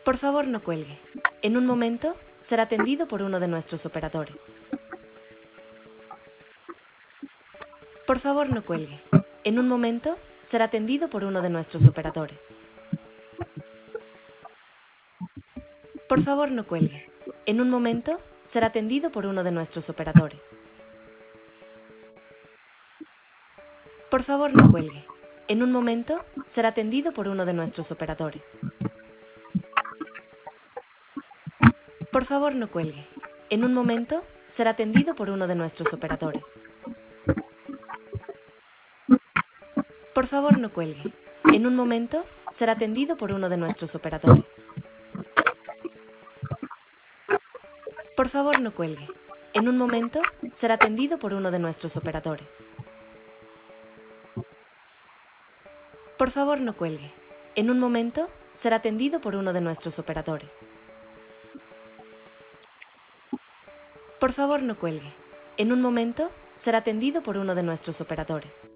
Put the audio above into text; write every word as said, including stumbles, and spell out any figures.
Por favor, no cuelgue. En un momento será atendido por uno de nuestros operadores. Por favor, no cuelgue. En un momento será atendido por uno de nuestros operadores. Por favor, no cuelgue. En un momento será atendido por uno de nuestros operadores. Por favor, no cuelgue. En un momento será atendido por uno de nuestros operadores. Por favor, no cuelgue. En un momento será atendido por uno de nuestros operadores. Por favor, no cuelgue. En un momento será atendido por uno de nuestros operadores. Por favor, no cuelgue. En un momento será atendido por uno de nuestros operadores. Por favor, no cuelgue. En un momento será atendido por uno de nuestros operadores. Por favor, no cuelgue. En un momento será atendido por uno de nuestros operadores.